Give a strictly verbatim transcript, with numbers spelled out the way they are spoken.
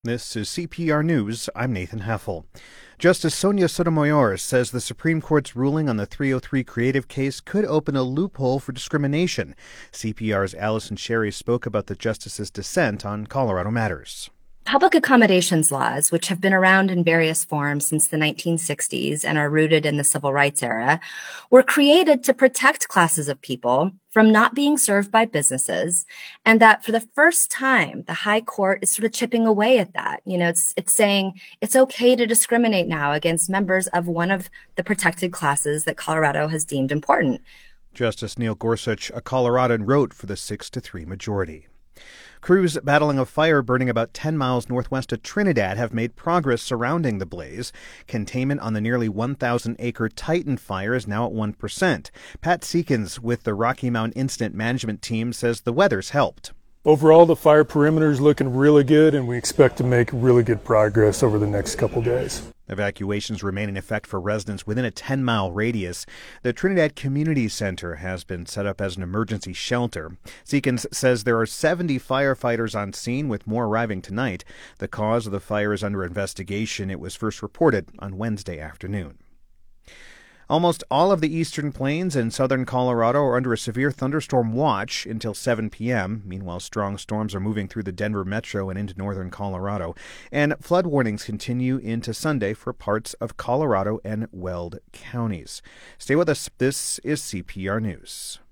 This is C P R News. I'm Nathan Heffel. Justice Sonia Sotomayor says the Supreme Court's ruling on the three oh three Creative case could open a loophole for discrimination. C P R's Allison Sherry spoke about the justice's dissent on Colorado Matters. Public accommodations laws, which have been around in various forms since the nineteen sixties and are rooted in the civil rights era, were created to protect classes of people from not being served by businesses, and that for the first time, the High Court is sort of chipping away at that. You know, it's it's saying it's okay to discriminate now against members of one of the protected classes that Colorado has deemed important. Justice Neil Gorsuch, a Coloradan, wrote for the six to three majority. Crews battling a fire burning about ten miles northwest of Trinidad have made progress surrounding the blaze. Containment on the nearly one thousand acre Titan fire is now at one percent. Pat Seekins with the Rocky Mountain Incident Management Team says the weather's helped. Overall, the fire perimeter is looking really good, and we expect to make really good progress over the next couple days. Evacuations remain in effect for residents within a ten mile radius. The Trinidad Community Center has been set up as an emergency shelter. Seekins says there are seventy firefighters on scene, with more arriving tonight. The cause of the fire is under investigation. It was first reported on Wednesday afternoon. Almost all of the eastern plains and southern Colorado are under a severe thunderstorm watch until seven p.m. Meanwhile, strong storms are moving through the Denver metro and into northern Colorado. And flood warnings continue into Sunday for parts of Colorado and Weld counties. Stay with us. This is C P R News.